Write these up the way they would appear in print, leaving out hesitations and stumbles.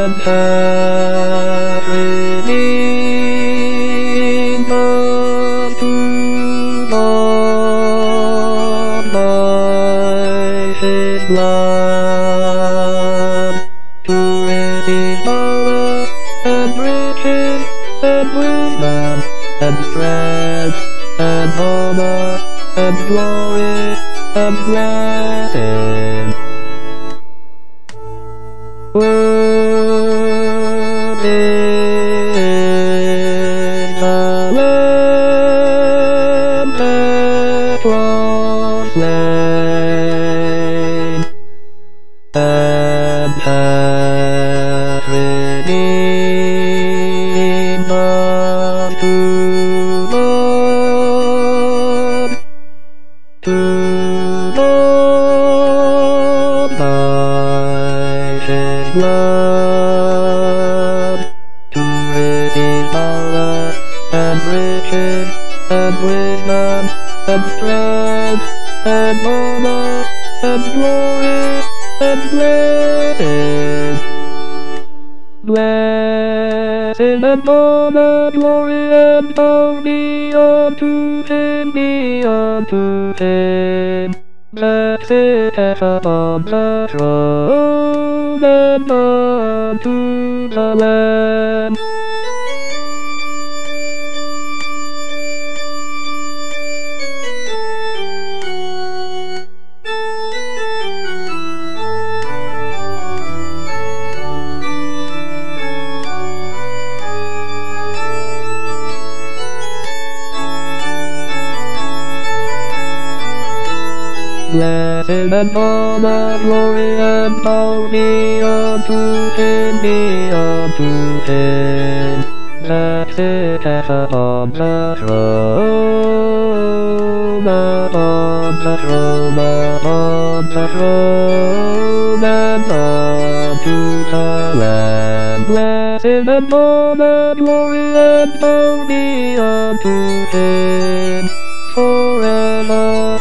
and hath redeemed us to God by his blood, to receive power and riches and wisdom and strength and honor and glory and blessing. Worthy is the Lamb that was slain and hath redeemed us to God by his blood, to receive power and riches and wisdom and strength and honor and glory and blessing. Blessing and honor, glory and power be unto him, that sitteth upon the throne, and unto the Lamb. Blessing and honor, glory and power be unto him, that sitteth upon the throne, upon the throne, and unto the Lamb. Blessing and honor, glory and power be unto him forever.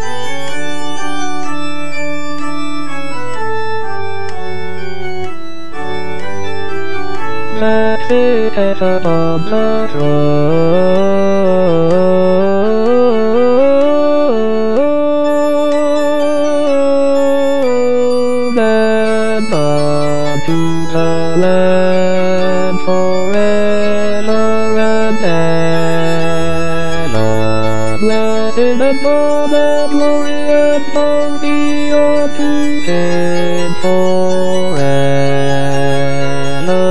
That sitteth upon the throne, and unto the Lamb forever and ever. Blessing and honor, glory and power be unto him forever.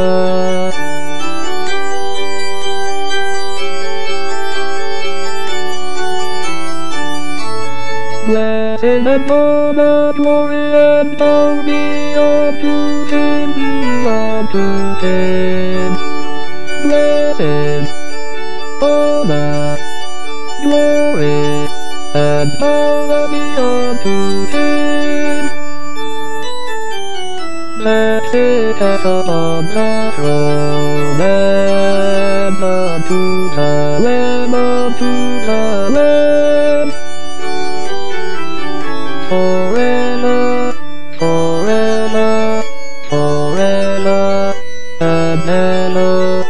Blessing and honor, glory and power be unto him, Blessing, honor, glory, and power be unto him, that sitteth upon the throne, and unto the Lamb, forever, forever, forever, and ever.